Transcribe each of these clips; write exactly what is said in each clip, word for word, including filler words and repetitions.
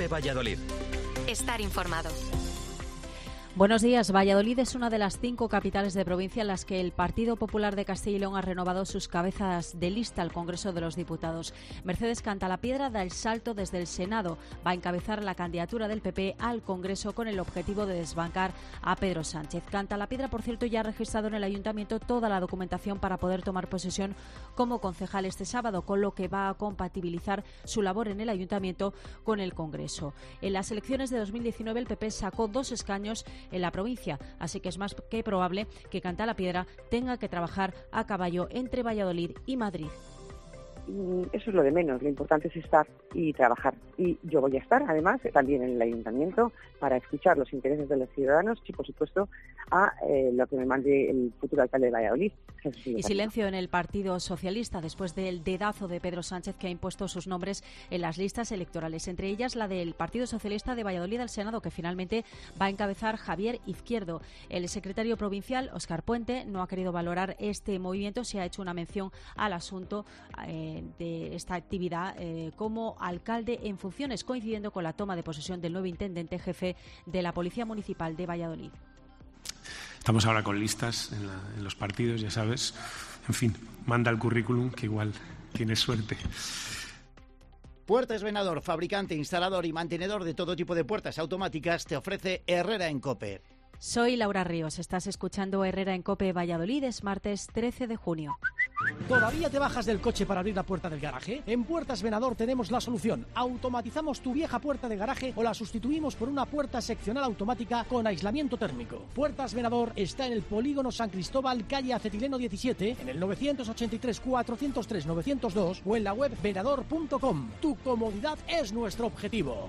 Valladolid. Estar informado. Buenos días. Valladolid es una de las cinco capitales de provincia en las que el Partido Popular de Castilla y León ha renovado sus cabezas de lista al Congreso de los Diputados. Mercedes Cantalapiedra da el salto desde el Senado. Va a encabezar la candidatura del P P al Congreso con el objetivo de desbancar a Pedro Sánchez. Cantalapiedra, por cierto, ya ha registrado en el Ayuntamiento toda la documentación para poder tomar posesión como concejal este sábado, con lo que va a compatibilizar su labor en el Ayuntamiento con el Congreso. En las elecciones de dos mil diecinueve el P P sacó dos escaños en la provincia, así que es más que probable que Cantalapiedra tenga que trabajar a caballo entre Valladolid y Madrid. Eso es lo de menos, lo importante es estar y trabajar. Y yo voy a estar, además, también en el Ayuntamiento para escuchar los intereses de los ciudadanos y, por supuesto, a eh, lo que me mande el futuro alcalde de Valladolid. Y silencio en el Partido Socialista después del dedazo de Pedro Sánchez, que ha impuesto sus nombres en las listas electorales, entre ellas la del Partido Socialista de Valladolid al Senado, que finalmente va a encabezar Javier Izquierdo. El secretario provincial, Óscar Puente, no ha querido valorar este movimiento, se ha hecho una mención al asunto eh, de esta actividad eh, como alcalde en funciones, coincidiendo con la toma de posesión del nuevo intendente jefe de la Policía Municipal de Valladolid. Estamos ahora con listas en, la, en los partidos, ya sabes. En fin, manda el currículum que igual tienes suerte. Puertas Venador, fabricante, instalador y mantenedor de todo tipo de puertas automáticas, te ofrece Herrera en COPE. Soy Laura Ríos, estás escuchando Herrera en COPE Valladolid, es martes trece de junio. ¿Todavía te bajas del coche para abrir la puerta del garaje? En Puertas Venador tenemos la solución. Automatizamos tu vieja puerta de garaje o la sustituimos por una puerta seccional automática con aislamiento térmico. Puertas Venador está en el Polígono San Cristóbal, calle Acetileno diecisiete, en el novecientos ochenta y tres, cuatrocientos tres, novecientos dos o en la web venador punto com. Tu comodidad es nuestro objetivo.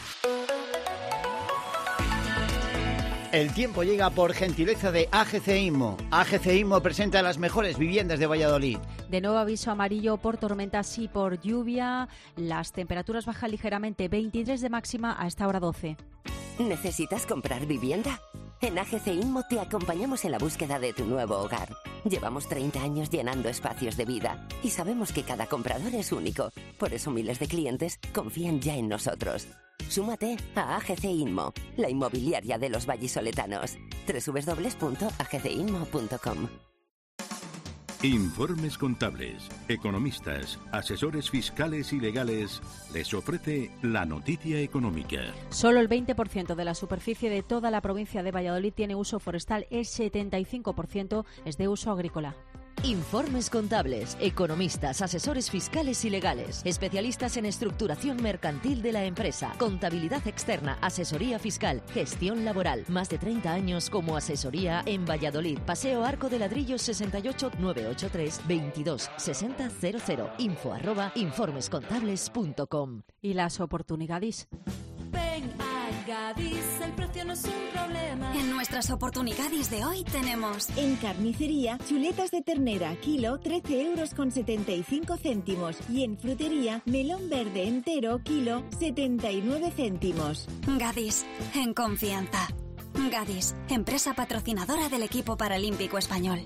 El tiempo llega por gentileza de A G C Inmo. A G C Inmo presenta las mejores viviendas de Valladolid. De nuevo aviso amarillo por tormentas y por lluvia. Las temperaturas bajan ligeramente, veintitrés de máxima a esta hora doce. ¿Necesitas comprar vivienda? En A G C Inmo te acompañamos en la búsqueda de tu nuevo hogar. Llevamos treinta años llenando espacios de vida y sabemos que cada comprador es único. Por eso miles de clientes confían ya en nosotros. Súmate a A G C Inmo, la inmobiliaria de los vallisoletanos. doble u doble u doble u punto a g c inmo punto com. Informes Contables, economistas, asesores fiscales y legales les ofrece la noticia económica. Solo el veinte por ciento de la superficie de toda la provincia de Valladolid tiene uso forestal, el setenta y cinco por ciento es de uso agrícola. Informes Contables, economistas, asesores fiscales y legales, especialistas en estructuración mercantil de la empresa, contabilidad externa, asesoría fiscal, gestión laboral. Más de treinta años como asesoría en Valladolid. Paseo Arco de Ladrillos sesenta y ocho, nueve ocho tres, veintidós sesenta cero cero. Info arroba informescontables punto com. ¿Y las oportunidades? Ven a Gadis, el precio no es un problema. En nuestras oportunidades de hoy tenemos... En carnicería, chuletas de ternera, kilo, trece euros con setenta y cinco céntimos. Y en frutería, melón verde entero, kilo, setenta y nueve céntimos. Gadis, en confianza. Gadis, empresa patrocinadora del equipo paralímpico español.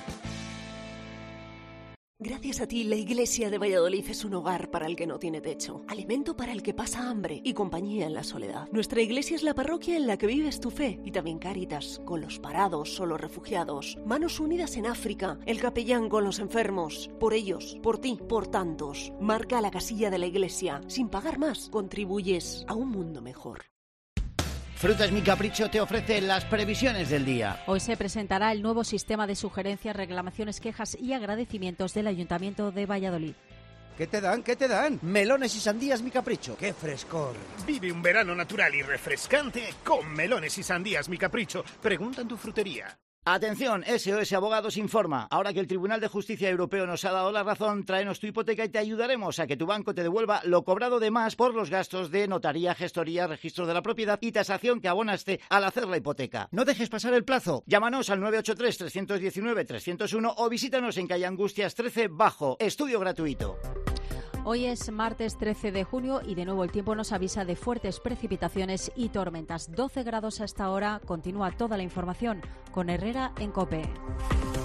Gracias a ti, la Iglesia de Valladolid es un hogar para el que no tiene techo, alimento para el que pasa hambre y compañía en la soledad. Nuestra iglesia es la parroquia en la que vives tu fe y también Cáritas, con los parados o los refugiados. Manos Unidas en África, el capellán con los enfermos. Por ellos, por ti, por tantos. Marca la casilla de la iglesia. Sin pagar más, contribuyes a un mundo mejor. Frutas Mi Capricho te ofrece las previsiones del día. Hoy se presentará el nuevo sistema de sugerencias, reclamaciones, quejas y agradecimientos del Ayuntamiento de Valladolid. ¿Qué te dan? ¿Qué te dan? Melones y sandías Mi Capricho. ¡Qué frescor! Vive un verano natural y refrescante con melones y sandías Mi Capricho. Pregunta en tu frutería. Atención, S O S Abogados informa. Ahora que el Tribunal de Justicia Europeo nos ha dado la razón, tráenos tu hipoteca y te ayudaremos a que tu banco te devuelva lo cobrado de más por los gastos de notaría, gestoría, registro de la propiedad y tasación que abonaste al hacer la hipoteca. No dejes pasar el plazo. Llámanos al nueve ocho tres, tres uno nueve, tres cero uno o visítanos en calle Angustias trece Bajo. Estudio gratuito. Hoy es martes trece de junio y de nuevo el tiempo nos avisa de fuertes precipitaciones y tormentas. doce grados a esta hora. Continúa toda la información con Herrera en COPE.